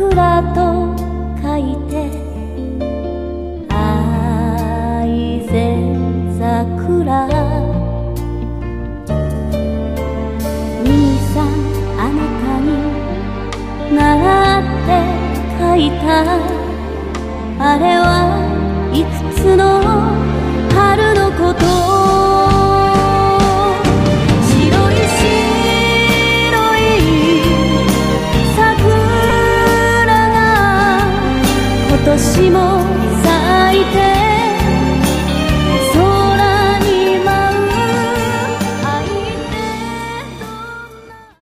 桜と書いて愛染桜。兄さんあなたに習って書いた、あれはいくつの春のこと。白い白い桜が今年も咲いて